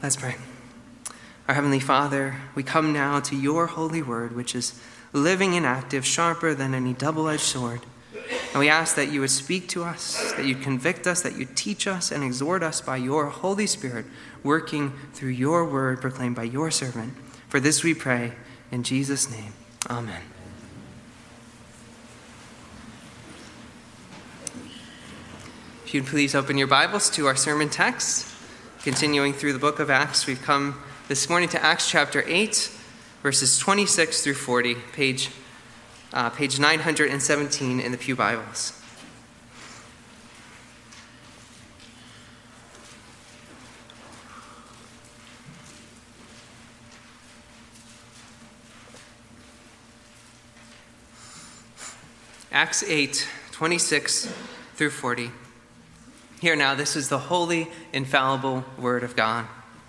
Let's pray. Our Heavenly Father, we come now to your holy word, which is living and active, sharper than any double-edged sword. And we ask that you would speak to us, that you convict us, that you teach us and exhort us by your Holy Spirit, working through your word proclaimed by your servant. For this we pray in Jesus' name. Amen. If you'd please open your Bibles to our sermon text. Continuing through the book of Acts, we've come this morning to Acts chapter 8, verses 26 through 40, page 917 in the Pew Bibles. Acts 8, 26 through 40. Here now, this is the holy, infallible word of God.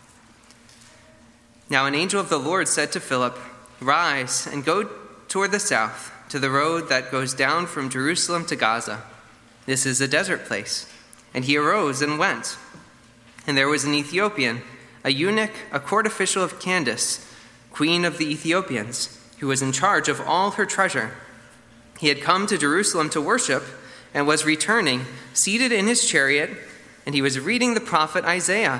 Now an angel of the Lord said to Philip, "Rise and go toward the south, to the road that goes down from Jerusalem to Gaza. This is a desert place." And he arose and went. And there was an Ethiopian, a eunuch, a court official of Candace, queen of the Ethiopians, who was in charge of all her treasure. He had come to Jerusalem to worship and was returning, seated in his chariot, and he was reading the prophet Isaiah.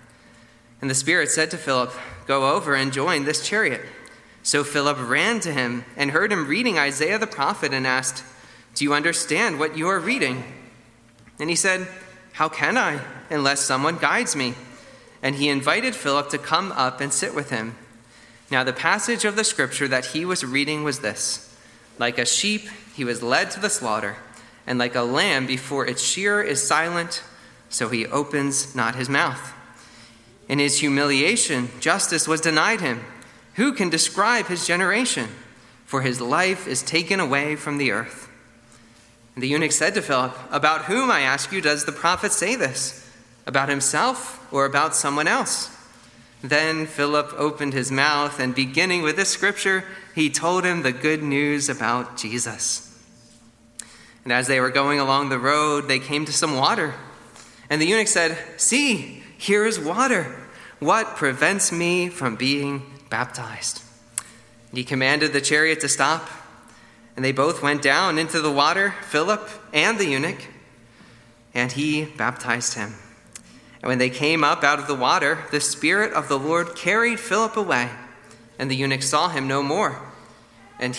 And the Spirit said to Philip, "Go over and join this chariot." So Philip ran to him and heard him reading Isaiah the prophet and asked, "Do you understand what you are reading?" And he said, "How can I, unless someone guides me?" And he invited Philip to come up and sit with him. Now the passage of the scripture that he was reading was this: "Like a sheep he was led to the slaughter, and like a lamb before its shearer is silent, so he opens not his mouth. In his humiliation, justice was denied him. Who can describe his generation? For his life is taken away from the earth." And the eunuch said to Philip, "About whom, I ask you, does the prophet say this? About himself or about someone else?" Then Philip opened his mouth, and beginning with this scripture, he told him the good news about Jesus. And as they were going along the road, they came to some water. And the eunuch said, "See, here is water. What prevents me from being baptized?" And he commanded the chariot to stop. And they both went down into the water, Philip and the eunuch, and he baptized him. And when they came up out of the water, the Spirit of the Lord carried Philip away, and the eunuch saw him no more. And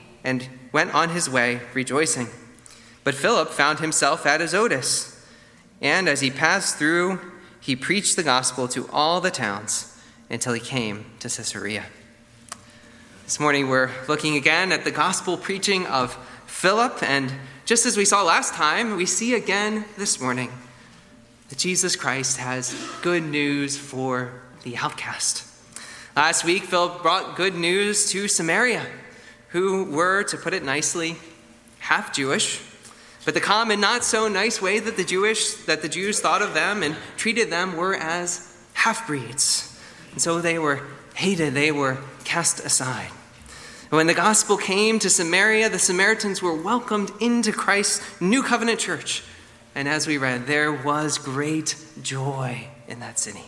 went on his way, rejoicing. But Philip found himself at Azotus, and as he passed through, he preached the gospel to all the towns until he came to Caesarea. This morning we're looking again at the gospel preaching of Philip, and just as we saw last time, we see again this morning that Jesus Christ has good news for the outcast. Last week, Philip brought good news to Samaria, who were, to put it nicely, half Jewish, but the common, not so nice way that the Jews thought of them and treated them were as half-breeds. And so they were hated, they were cast aside. And when the gospel came to Samaria, the Samaritans were welcomed into Christ's new covenant church. And as we read, there was great joy in that city.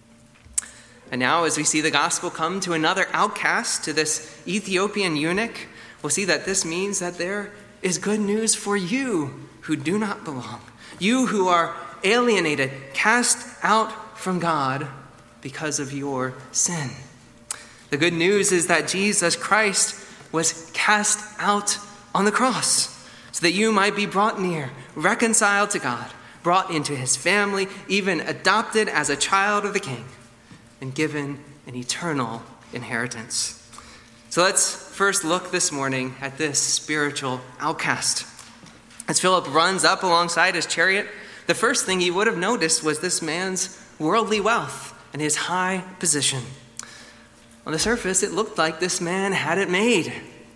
And now as we see the gospel come to another outcast, to this Ethiopian eunuch, we'll see that this means that there is good news for you who do not belong. You who are alienated, cast out from God because of your sin. The good news is that Jesus Christ was cast out on the cross so that you might be brought near, reconciled to God, brought into his family, even adopted as a child of the King, and given an eternal inheritance. So let's first look this morning at this spiritual outcast. As Philip runs up alongside his chariot, the first thing he would have noticed was this man's worldly wealth and his high position. On the surface, it looked like this man had it made.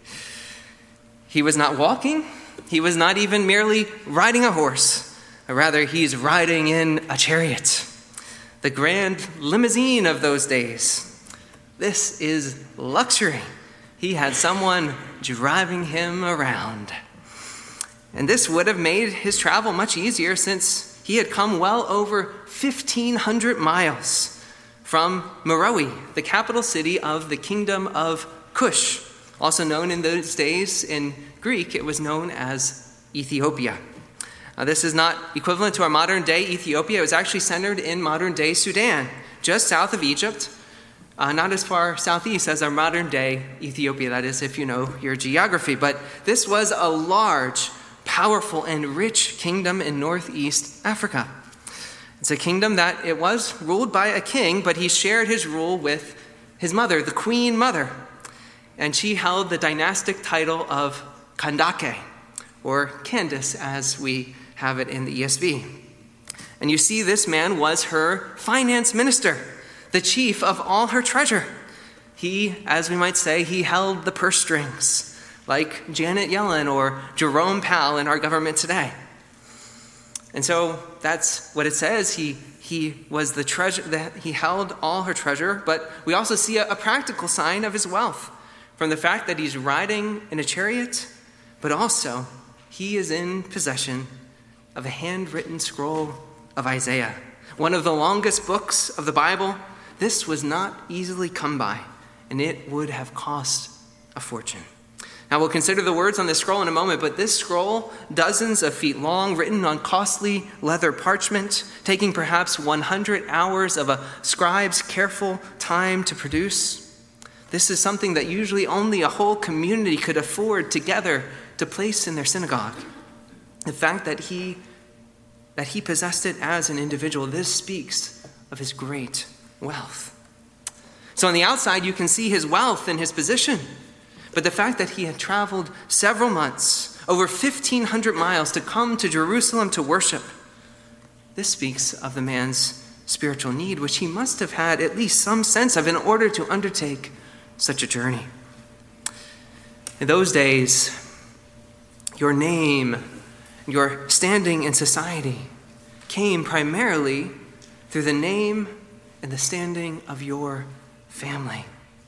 He was not walking. He was not even merely riding a horse. Rather, he's riding in a chariot, the grand limousine of those days. This is luxury. He had someone driving him around. And this would have made his travel much easier since he had come well over 1,500 miles from Meroe, the capital city of the kingdom of Cush. Also known in those days in Greek, it was known as Ethiopia. This is not equivalent to our modern day Ethiopia. It was actually centered in modern day Sudan, just south of Egypt, not as far southeast as our modern day Ethiopia, that is, if you know your geography. But this was a large, powerful, and rich kingdom in northeast Africa. It's a kingdom that it was ruled by a king, but he shared his rule with his mother, the queen mother. And she held the dynastic title of Kandake, or Candace, as we have it in the ESV. And you see, this man was her finance minister, the chief of all her treasure. He, as we might say, he held the purse strings, like Janet Yellen or Jerome Powell in our government today. And so that's what it says. He was the treasure, that he held all her treasure, but we also see a practical sign of his wealth from the fact that he's riding in a chariot, but also he is in possession of a handwritten scroll of Isaiah, one of the longest books of the Bible. This was not easily come by, and it would have cost a fortune. Now, we'll consider the words on this scroll in a moment, but this scroll, dozens of feet long, written on costly leather parchment, taking perhaps 100 hours of a scribe's careful time to produce. This is something that usually only a whole community could afford together to place in their synagogue. The fact that he possessed it as an individual, this speaks of his great wealth. So on the outside, you can see his wealth and his position. But the fact that he had traveled several months, over 1,500 miles, to come to Jerusalem to worship, this speaks of the man's spiritual need, which he must have had at least some sense of in order to undertake such a journey. In those days, your name, your standing in society came primarily through the name and the standing of your family.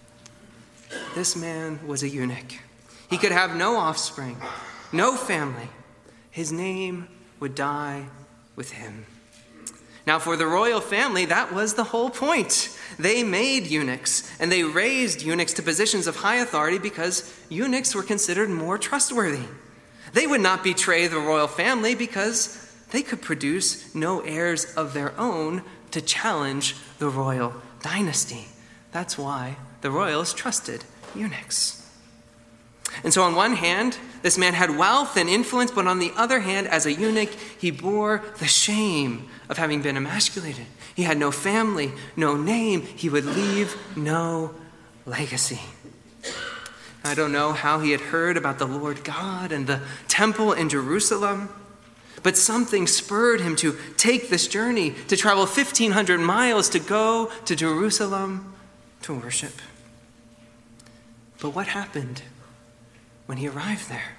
This man was a eunuch. He could have no offspring, no family. His name would die with him. Now, for the royal family, that was the whole point. They made eunuchs, and they raised eunuchs to positions of high authority because eunuchs were considered more trustworthy. They would not betray the royal family because they could produce no heirs of their own to challenge the royal dynasty. That's why the royals trusted eunuchs. And so on one hand, this man had wealth and influence, but on the other hand, as a eunuch, he bore the shame of having been emasculated. He had no family, no name. He would leave no legacy. I don't know how he had heard about the Lord God and the temple in Jerusalem, but something spurred him to take this journey, to travel 1,500 miles to go to Jerusalem to worship. But what happened when he arrived there?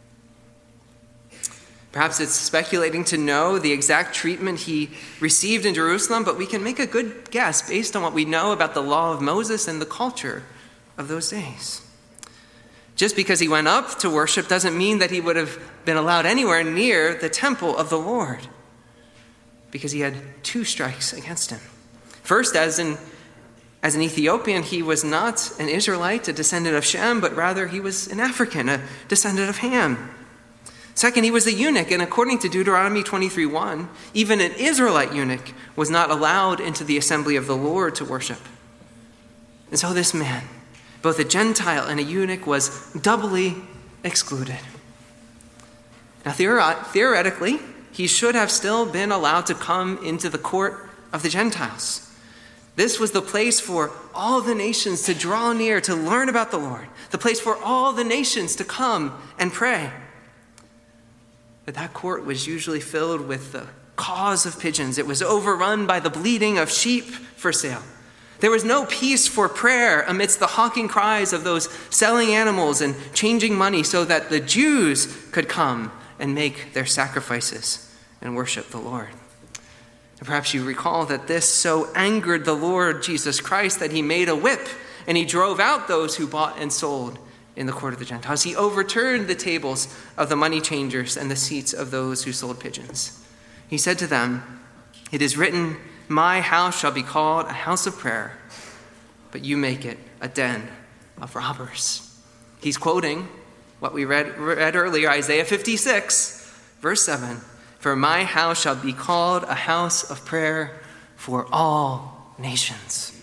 Perhaps it's speculating to know the exact treatment he received in Jerusalem, but we can make a good guess based on what we know about the law of Moses and the culture of those days. Just because he went up to worship doesn't mean that he would have been allowed anywhere near the temple of the Lord, because he had two strikes against him. First, as an Ethiopian, he was not an Israelite, a descendant of Shem, but rather he was an African, a descendant of Ham. Second, he was a eunuch, and according to Deuteronomy 23:1, even an Israelite eunuch was not allowed into the assembly of the Lord to worship. And so this man, both a Gentile and a eunuch, was doubly excluded. Now, theoretically, he should have still been allowed to come into the court of the Gentiles. This was the place for all the nations to draw near, to learn about the Lord, the place for all the nations to come and pray. But that court was usually filled with the caws of pigeons. It was overrun by the bleating of sheep for sale. There was no peace for prayer amidst the hawking cries of those selling animals and changing money so that the Jews could come and make their sacrifices and worship the Lord. And perhaps you recall that this so angered the Lord Jesus Christ that he made a whip and he drove out those who bought and sold in the court of the Gentiles. He overturned the tables of the money changers and the seats of those who sold pigeons. He said to them, "It is written, My house shall be called a house of prayer, but you make it a den of robbers. He's quoting what we read earlier, Isaiah 56, verse 7. For my house shall be called a house of prayer for all nations.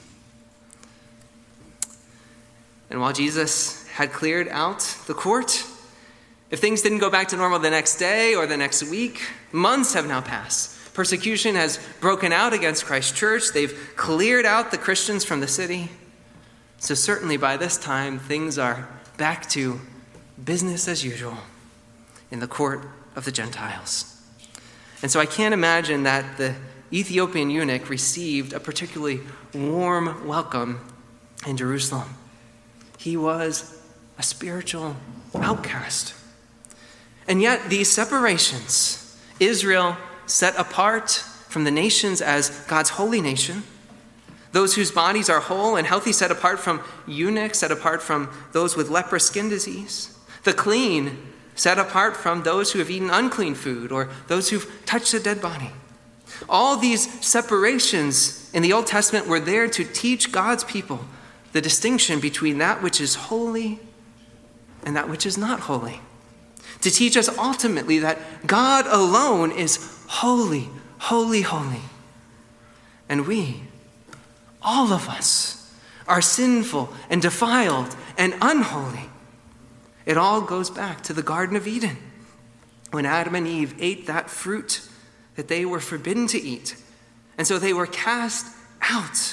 And while Jesus had cleared out the court, if things didn't go back to normal the next day or the next week, months have now passed. Persecution has broken out against Christ's church. They've cleared out the Christians from the city. So certainly by this time, things are back to business as usual in the court of the Gentiles. And so I can't imagine that the Ethiopian eunuch received a particularly warm welcome in Jerusalem. He was a spiritual outcast. And yet these separations, Israel set apart from the nations as God's holy nation, those whose bodies are whole and healthy set apart from eunuchs, set apart from those with leprous skin disease, the clean set apart from those who have eaten unclean food or those who've touched a dead body. All these separations in the Old Testament were there to teach God's people the distinction between that which is holy and that which is not holy. To teach us ultimately that God alone is holy, holy, holy. And we, all of us, are sinful and defiled and unholy. It all goes back to the Garden of Eden, when Adam and Eve ate that fruit that they were forbidden to eat. And so they were cast out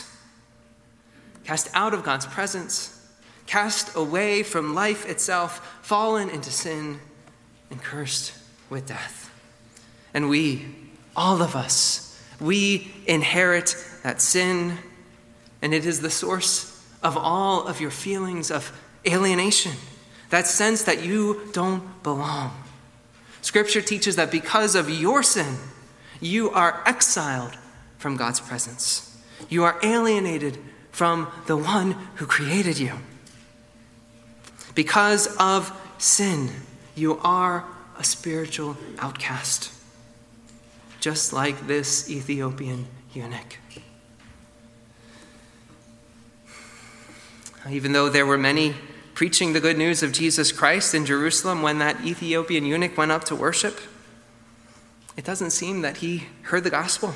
of God's presence, cast away from life itself, fallen into sin, and cursed with death. And we, all of us, we inherit that sin, and it is the source of all of your feelings of alienation, that sense that you don't belong. Scripture teaches that because of your sin, you are exiled from God's presence. You are alienated from the one who created you. Because of sin, you are a spiritual outcast, just like this Ethiopian eunuch. Even though there were many preaching the good news of Jesus Christ in Jerusalem when that Ethiopian eunuch went up to worship, it doesn't seem that he heard the gospel.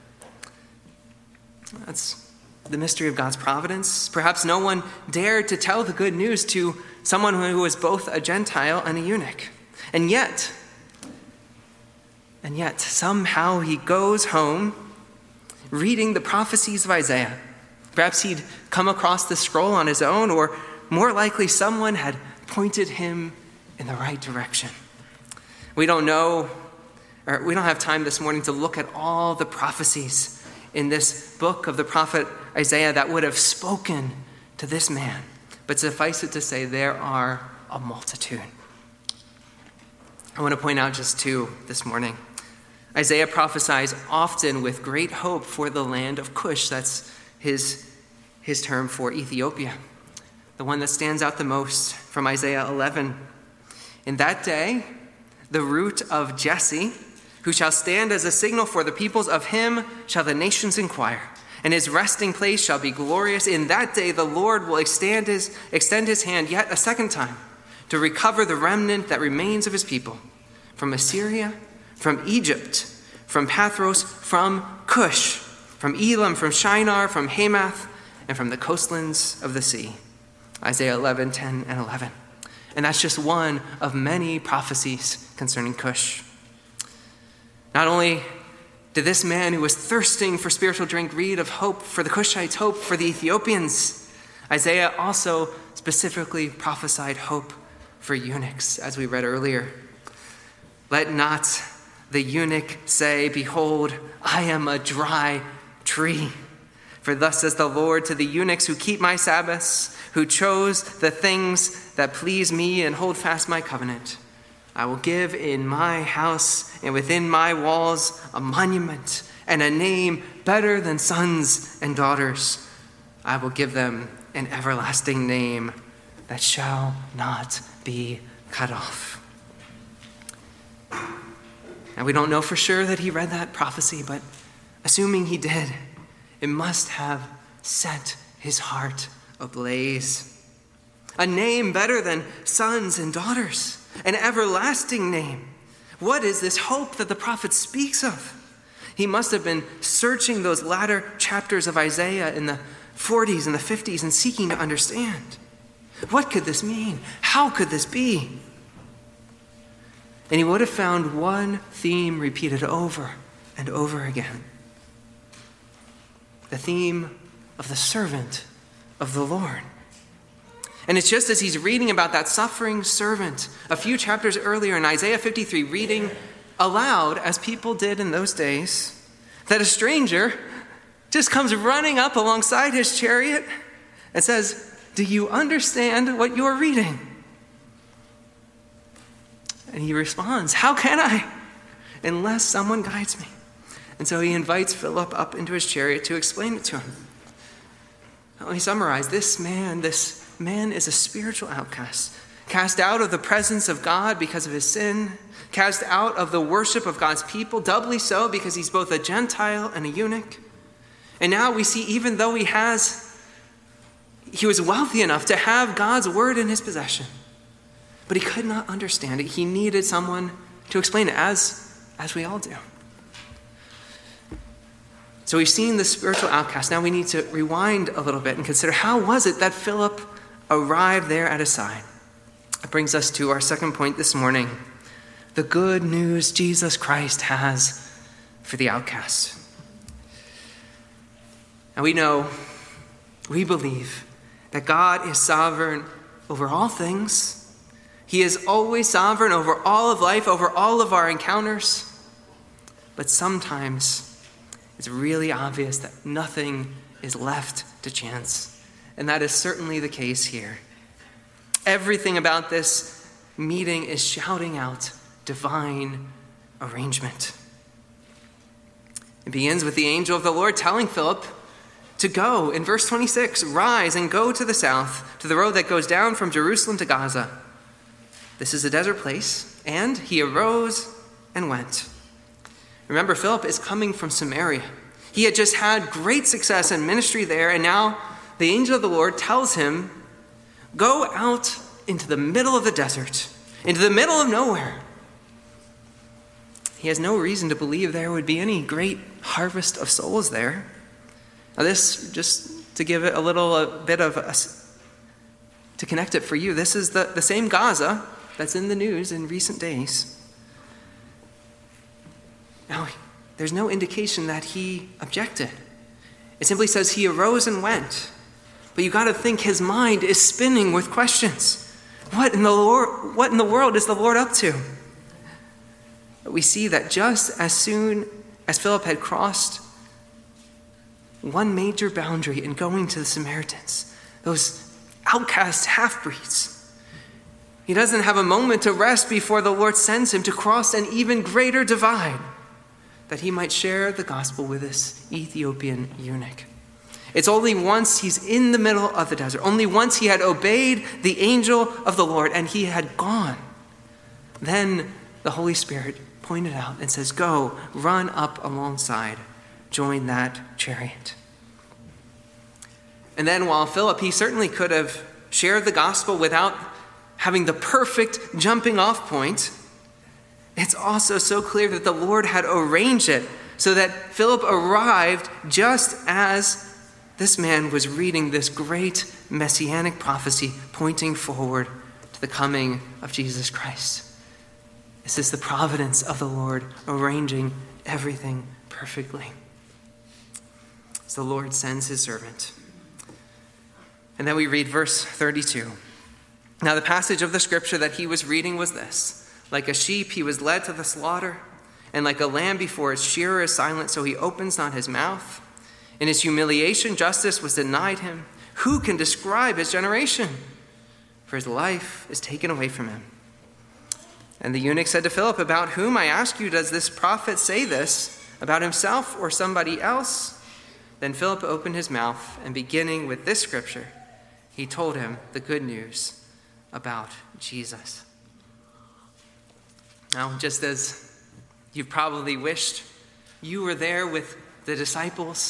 That's the mystery of God's providence. Perhaps no one dared to tell the good news to someone who was both a Gentile and a eunuch. And yet, somehow he goes home reading the prophecies of Isaiah. Perhaps he'd come across the scroll on his own, or more likely someone had pointed him in the right direction. We don't know, or we don't have time this morning to look at all the prophecies in this book of the prophet Isaiah that would have spoken to this man. But suffice it to say, there are a multitude. I want to point out just two this morning. Isaiah prophesies often with great hope for the land of Cush. That's his term for Ethiopia. The one that stands out the most from Isaiah 11. In that day, the root of Jesse, who shall stand as a signal for the peoples, of him shall the nations inquire, and his resting place shall be glorious. In that day the Lord will extend his hand yet a second time to recover the remnant that remains of his people from Assyria, from Egypt, from Pathros, from Cush, from Elam, from Shinar, from Hamath, and from the coastlands of the sea. Isaiah 11, 10 and 11. And that's just one of many prophecies concerning Cush. Not only did this man who was thirsting for spiritual drink read of hope for the Cushites, hope for the Ethiopians, Isaiah also specifically prophesied hope for eunuchs, as we read earlier. Let not the eunuch say, behold, I am a dry tree. For thus says the Lord to the eunuchs who keep my Sabbaths, who chose the things that please me and hold fast my covenant. I will give in my house and within my walls a monument and a name better than sons and daughters. I will give them an everlasting name that shall not be cut off. Now, we don't know for sure that he read that prophecy, but assuming he did, It must have set his heart ablaze. A name better than sons and daughters, an everlasting name. What is this hope that the prophet speaks of? He must have been searching those latter chapters of Isaiah in the 40s and the 50s and seeking to understand. What could this mean? How could this be? And he would have found one theme repeated over and over again. The theme of the servant of the Lord. And it's just as he's reading about that suffering servant a few chapters earlier in Isaiah 53, reading aloud, as people did in those days, that a stranger just comes running up alongside his chariot and says, "Do you understand what you're reading?" And he responds, "How can I, unless someone guides me?" And so he invites Philip up into his chariot to explain it to him. Now, let me summarize. This man is a spiritual outcast, cast out of the presence of God because of his sin, cast out of the worship of God's people, doubly so because he's both a Gentile and a eunuch. And now we see, even though he was wealthy enough to have God's word in his possession, but he could not understand it. He needed someone to explain it, as we all do. So we've seen the spiritual outcast. Now we need to rewind a little bit and consider, how was it that Philip arrived there at his side? It brings us to our second point this morning: the good news Jesus Christ has for the outcast. And we believe that God is sovereign over all things. He is always sovereign over all of life, over all of our encounters. But sometimes it's really obvious that nothing is left to chance. And that is certainly the case here. Everything about this meeting is shouting out divine arrangement. It begins with the angel of the Lord telling Philip to go. In verse 26, "Rise and go to the south, to the road that goes down from Jerusalem to Gaza. This is a desert place." And he arose and went. Remember, Philip is coming from Samaria. He had just had great success in ministry there, and now the angel of the Lord tells him, "Go out into the middle of the desert, into the middle of nowhere." He has no reason to believe there would be any great harvest of souls there. Now this, just to give it to connect it for you, this is the same Gaza that's in the news in recent days. Now, there's no indication that he objected. It simply says he arose and went. But you got to think his mind is spinning with questions. What in the world is the Lord up to? But we see that just as soon as Philip had crossed one major boundary in going to the Samaritans, those outcast half-breeds, he doesn't have a moment to rest before the Lord sends him to cross an even greater divide, that he might share the gospel with this Ethiopian eunuch. It's only once he's in the middle of the desert, only once he had obeyed the angel of the Lord and he had gone, then the Holy Spirit pointed out and says, "Go, run up alongside, join that chariot." And then while Philip, he certainly could have shared the gospel without having the perfect jumping off point, it's also so clear that the Lord had arranged it so that Philip arrived just as this man was reading this great messianic prophecy pointing forward to the coming of Jesus Christ. This is the providence of the Lord arranging everything perfectly. So the Lord sends his servant. And then we read verse 32. Now the passage of the scripture that he was reading was this: "Like a sheep he was led to the slaughter, and like a lamb before its shearer is silent, so he opens not his mouth. In his humiliation justice was denied him. Who can describe his generation? For his life is taken away from him." And the eunuch said to Philip, "About whom, I ask you, does this prophet say this? About himself or somebody else?" Then Philip opened his mouth, and beginning with this scripture, he told him the good news about Jesus. Now, just as you probably wished you were there with the disciples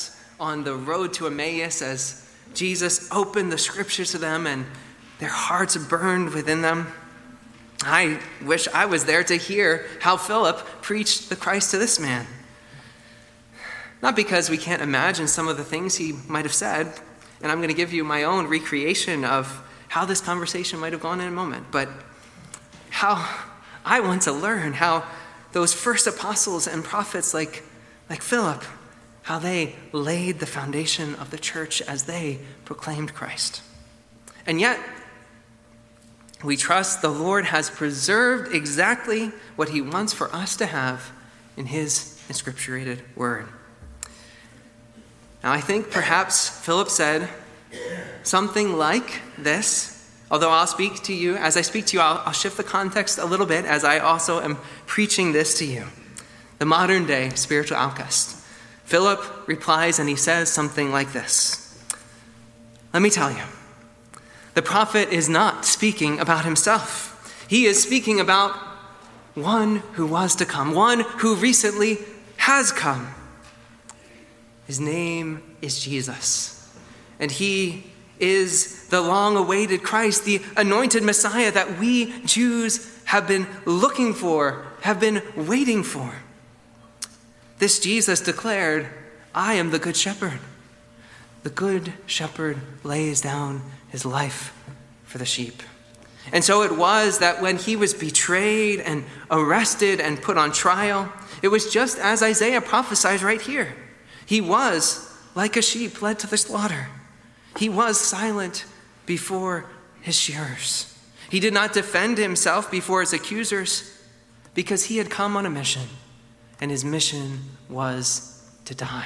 on the road to Emmaus as Jesus opened the scriptures to them and their hearts burned within them. I wish I was there to hear how Philip preached the Christ to this man. Not because we can't imagine some of the things he might have said, and I'm going to give you my own recreation of how this conversation might have gone in a moment, but how I want to learn how those first apostles and prophets like Philip, how they laid the foundation of the church as they proclaimed Christ. And yet, we trust the Lord has preserved exactly what he wants for us to have in his inscripturated word. Now, I think perhaps Philip said something like this, although I'll speak to you, as I speak to you, I'll shift the context a little bit as I also am preaching this to you. The modern day spiritual outcast. Philip replies and he says something like this. Let me tell you, the prophet is not speaking about himself. He is speaking about one who was to come, one who recently has come. His name is Jesus, and he is the long-awaited Christ, the anointed Messiah that we Jews have been looking for, have been waiting for. This Jesus declared, I am the good shepherd. The good shepherd lays down his life for the sheep. And so it was that when he was betrayed and arrested and put on trial, it was just as Isaiah prophesied right here. He was like a sheep led to the slaughter. He was silent before his shearers. He did not defend himself before his accusers because he had come on a mission, and his mission was to die.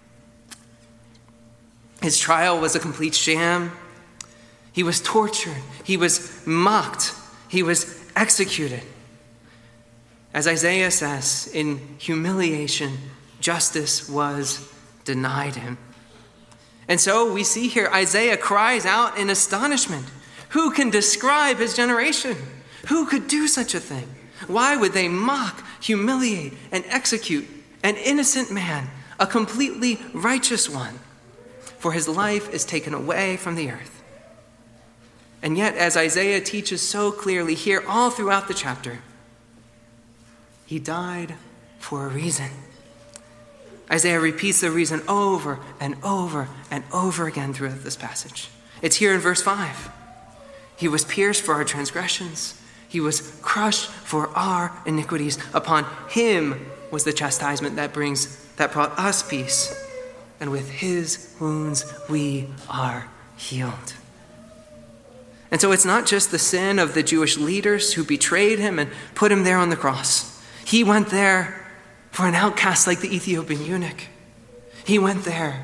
His trial was a complete sham. He was tortured. He was mocked. He was executed. As Isaiah says, in humiliation, justice was denied him. And so we see here Isaiah cries out in astonishment. Who can describe his generation? Who could do such a thing? Why would they mock, humiliate, and execute an innocent man, a completely righteous one? For his life is taken away from the earth. And yet, as Isaiah teaches so clearly here all throughout the chapter, he died for a reason. Isaiah repeats the reason over and over and over again throughout this passage. It's here in verse 5. He was pierced for our transgressions. He was crushed for our iniquities. Upon him was the chastisement that brought us peace. And with his wounds we are healed. And so it's not just the sin of the Jewish leaders who betrayed him and put him there on the cross. He went there for an outcast like the Ethiopian eunuch. He went there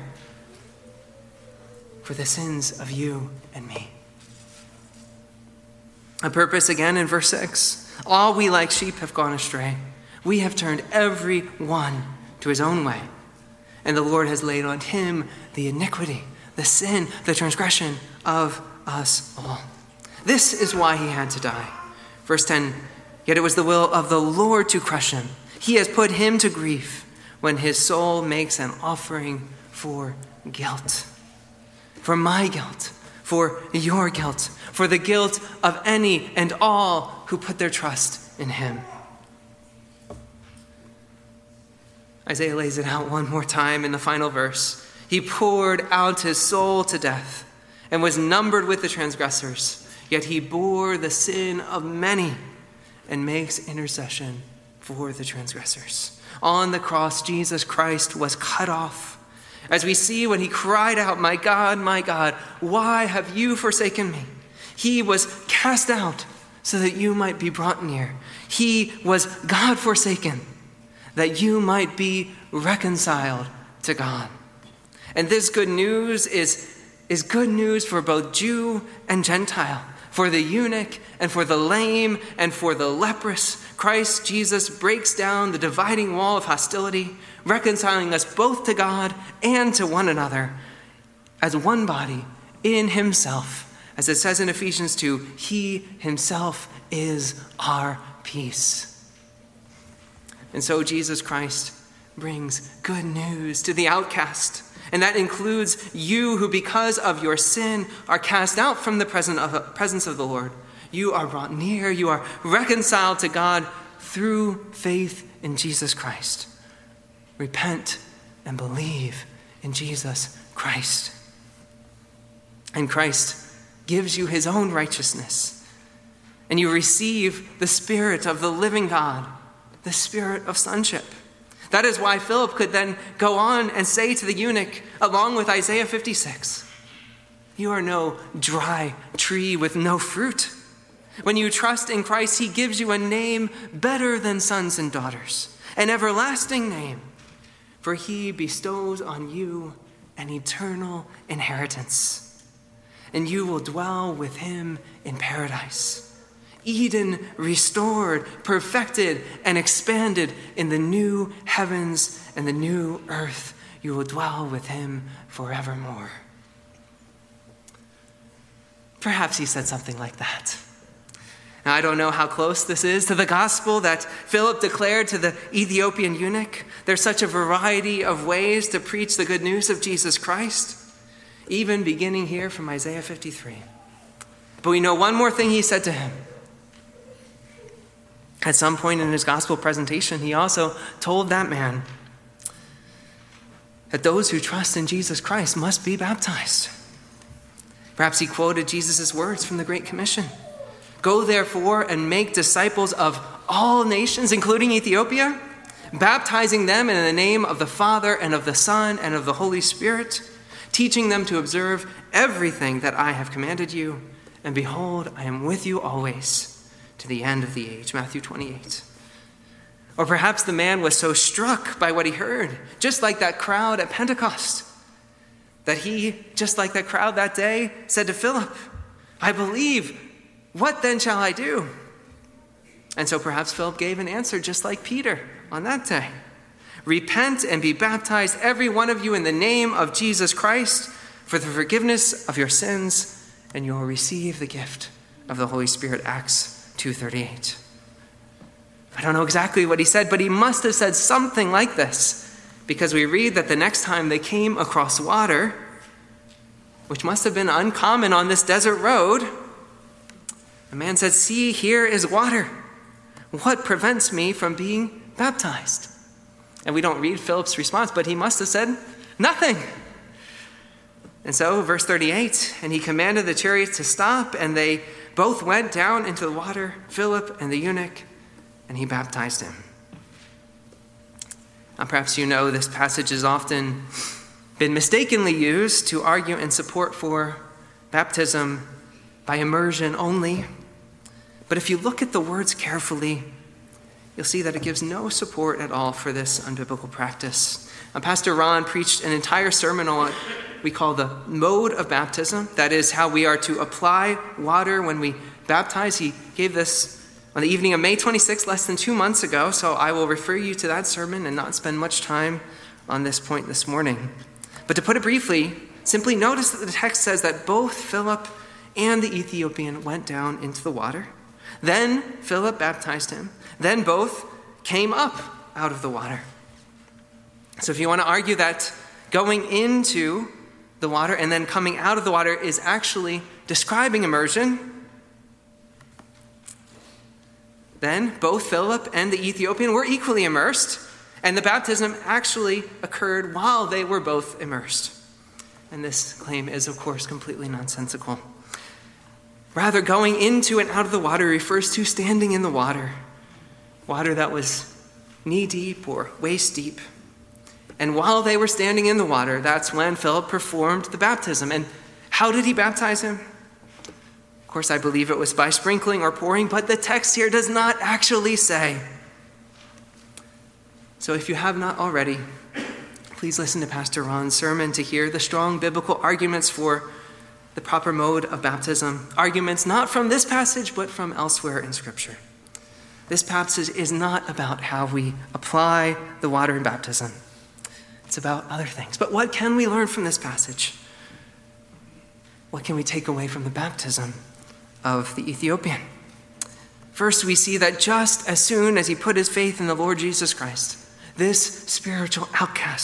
for the sins of you and me. A purpose again in verse 6. All we like sheep have gone astray. We have turned every one to his own way. And the Lord has laid on him the iniquity, the sin, the transgression of us all. This is why he had to die. Verse 10, yet it was the will of the Lord to crush him. He has put him to grief when his soul makes an offering for guilt. For my guilt, for your guilt, for the guilt of any and all who put their trust in him. Isaiah lays it out one more time in the final verse. He poured out his soul to death and was numbered with the transgressors, yet he bore the sin of many and makes intercession for the transgressors. On the cross, Jesus Christ was cut off. As we see when he cried out, my God, why have you forsaken me? He was cast out so that you might be brought near. He was God forsaken, that you might be reconciled to God. And this good news is good news for both Jew and Gentile, for the eunuch and for the lame and for the leprous. Christ Jesus breaks down the dividing wall of hostility, reconciling us both to God and to one another as one body in himself. As it says in Ephesians 2, he himself is our peace. And so Jesus Christ brings good news to the outcast And that includes you who, because of your sin, are cast out from the presence of the Lord. You are brought near, you are reconciled to God through faith in Jesus Christ. Repent and believe in Jesus Christ. And Christ gives you his own righteousness. And you receive the Spirit of the living God, the Spirit of sonship. That is why Philip could then go on and say to the eunuch, along with Isaiah 56, "You are no dry tree with no fruit." When you trust in Christ, he gives you a name better than sons and daughters, an everlasting name, for he bestows on you an eternal inheritance. And you will dwell with him in paradise. Eden restored, perfected, and expanded in the new heavens and the new earth. You will dwell with him forevermore. Perhaps he said something like that. Now, I don't know how close this is to the gospel that Philip declared to the Ethiopian eunuch. There's such a variety of ways to preach the good news of Jesus Christ, even beginning here from Isaiah 53. But we know one more thing he said to him. At some point in his gospel presentation, he also told that man that those who trust in Jesus Christ must be baptized. Perhaps he quoted Jesus' words from the Great Commission. "Go therefore and make disciples of all nations, including Ethiopia, baptizing them in the name of the Father and of the Son and of the Holy Spirit, teaching them to observe everything that I have commanded you. And behold, I am with you always to the end of the age." Matthew 28. Or perhaps the man was so struck by what he heard, just like that crowd at Pentecost, that he, just like that crowd that day, said to Philip, "I believe. What then shall I do?" And so perhaps Philip gave an answer just like Peter on that day. "Repent and be baptized, every one of you, in the name of Jesus Christ for the forgiveness of your sins, and you will receive the gift of the Holy Spirit." Acts 2:38. I don't know exactly what he said, but he must have said something like this, because we read that the next time they came across water, which must have been uncommon on this desert road, the man said, "See, here is water. What prevents me from being baptized?" And we don't read Philip's response, but he must have said nothing. And so, verse 38, "And he commanded the chariot to stop, and they both went down into the water, Philip and the eunuch, and he baptized him." Now, perhaps you know this passage has often been mistakenly used to argue in support for baptism by immersion only. But if you look at the words carefully, you'll see that it gives no support at all for this unbiblical practice. Pastor Ron preached an entire sermon on what we call the mode of baptism. That is how we are to apply water when we baptize. He gave this on the evening of May 26, less than 2 months ago, so I will refer you to that sermon and not spend much time on this point this morning. But to put it briefly, simply notice that the text says that both Philip and the Ethiopian went down into the water. Then Philip baptized him. Then both came up out of the water. So if you want to argue that going into the water and then coming out of the water is actually describing immersion, then both Philip and the Ethiopian were equally immersed, and the baptism actually occurred while they were both immersed. And this claim is, of course, completely nonsensical. Rather, going into and out of the water refers to standing in the water, water that was knee-deep or waist-deep. And while they were standing in the water, that's when Philip performed the baptism. And how did he baptize him? Of course, I believe it was by sprinkling or pouring, but the text here does not actually say. So if you have not already, please listen to Pastor Ron's sermon to hear the strong biblical arguments for the proper mode of baptism. Arguments not from this passage, but from elsewhere in Scripture. This passage is not about how we apply the water in baptism. It's about other things. But what can we learn from this passage? What can we take away from the baptism of the Ethiopian? First, we see that just as soon as he put his faith in the Lord Jesus Christ, this spiritual outcast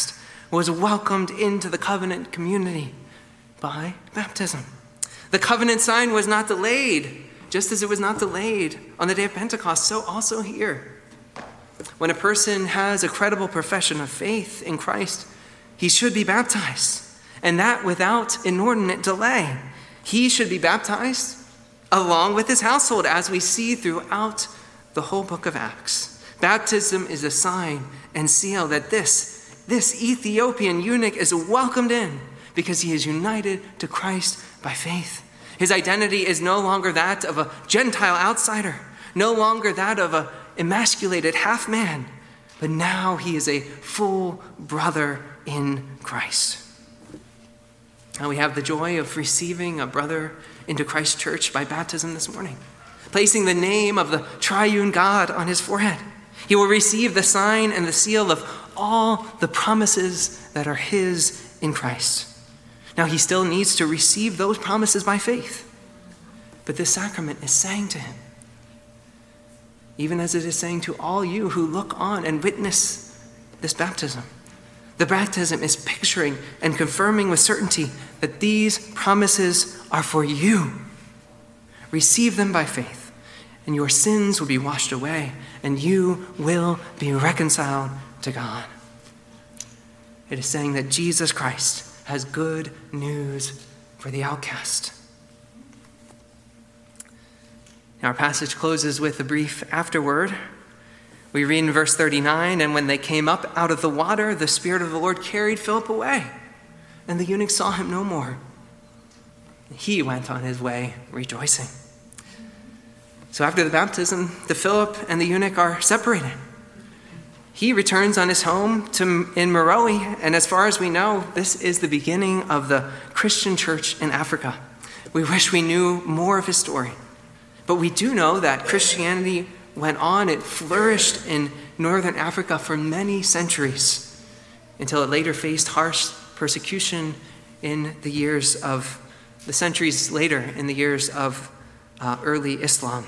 was welcomed into the covenant community by baptism. The covenant sign was not delayed, just as it was not delayed on the day of Pentecost, so also here. When a person has a credible profession of faith in Christ, he should be baptized, and that without inordinate delay. He should be baptized along with his household, as we see throughout the whole book of Acts. Baptism is a sign and seal that this Ethiopian eunuch is welcomed in because he is united to Christ by faith. His identity is no longer that of a Gentile outsider, no longer that of an emasculated half-man, but now he is a full brother in Christ. Now we have the joy of receiving a brother into Christ's church by baptism this morning, placing the name of the triune God on his forehead. He will receive the sign and the seal of all the promises that are his in Christ. Now he still needs to receive those promises by faith, but this sacrament is saying to him, even as it is saying to all you who look on and witness this baptism, the baptism is picturing and confirming with certainty that these promises are for you. Receive them by faith, and your sins will be washed away, and you will be reconciled to God. It is saying that Jesus Christ has good news for the outcast. Our passage closes with a brief afterword. We read in verse 39, and when they came up out of the water, the Spirit of the Lord carried Philip away, and the eunuch saw him no more. He went on his way rejoicing. So after the baptism, the Philip and the eunuch are separated. He returns on his home in Meroe, and as far as we know, this is the beginning of the Christian church in Africa. We wish we knew more of his story. But we do know that Christianity went on, it flourished in northern Africa for many centuries until it later faced harsh persecution in the centuries later, in the years of early Islam.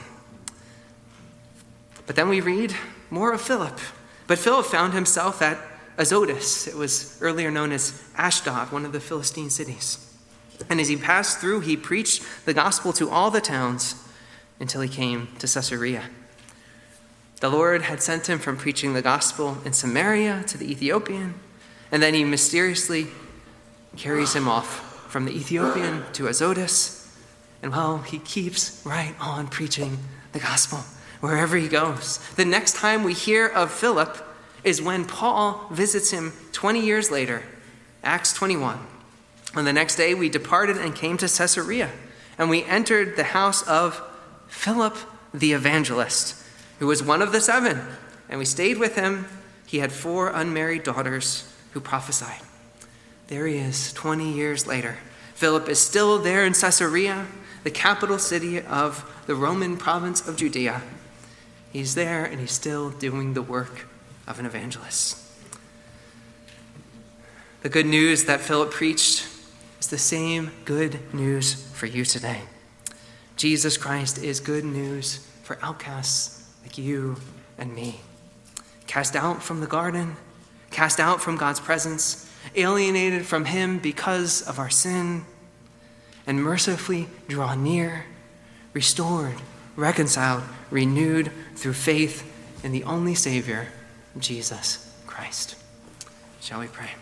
But then we read more of Philip. But Philip found himself at Azotus. It was earlier known as Ashdod, one of the Philistine cities. And as he passed through, he preached the gospel to all the towns until he came to Caesarea. The Lord had sent him from preaching the gospel in Samaria to the Ethiopian, and then he mysteriously carries him off from the Ethiopian to Azotus, and he keeps right on preaching the gospel wherever he goes. The next time we hear of Philip is when Paul visits him 20 years later, Acts 21. On the next day we departed and came to Caesarea, and we entered the house of Philip the evangelist, who was one of the 7, and we stayed with him. He had 4 unmarried daughters who prophesied. There he is, 20 years later. Philip is still there in Caesarea, the capital city of the Roman province of Judea. He's there, and he's still doing the work of an evangelist. The good news that Philip preached is the same good news for you today. Jesus Christ is good news for outcasts like you and me. Cast out from the garden, cast out from God's presence, alienated from him because of our sin, and mercifully draw near, restored, reconciled, renewed through faith in the only Savior, Jesus Christ. Shall we pray?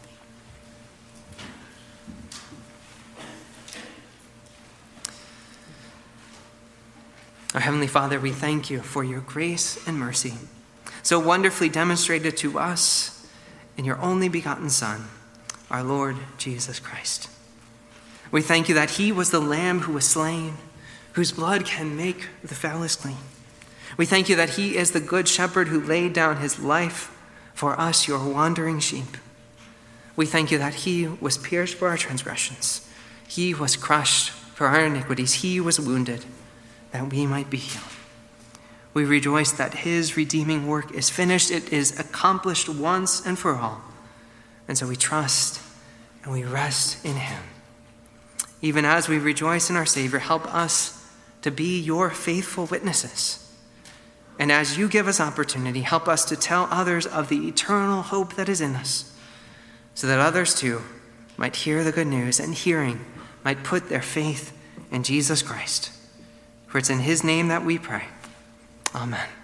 Our Heavenly Father, we thank you for your grace and mercy, so wonderfully demonstrated to us in your only begotten Son, our Lord Jesus Christ. We thank you that he was the Lamb who was slain, whose blood can make the foulest clean. We thank you that he is the good shepherd who laid down his life for us, your wandering sheep. We thank you that he was pierced for our transgressions. He was crushed for our iniquities. He was wounded that we might be healed. We rejoice that his redeeming work is finished. It is accomplished once and for all. And so we trust and we rest in him. Even as we rejoice in our Savior, help us to be your faithful witnesses. And as you give us opportunity, help us to tell others of the eternal hope that is in us, so that others too might hear the good news, and hearing might put their faith in Jesus Christ. For it's in his name that we pray. Amen.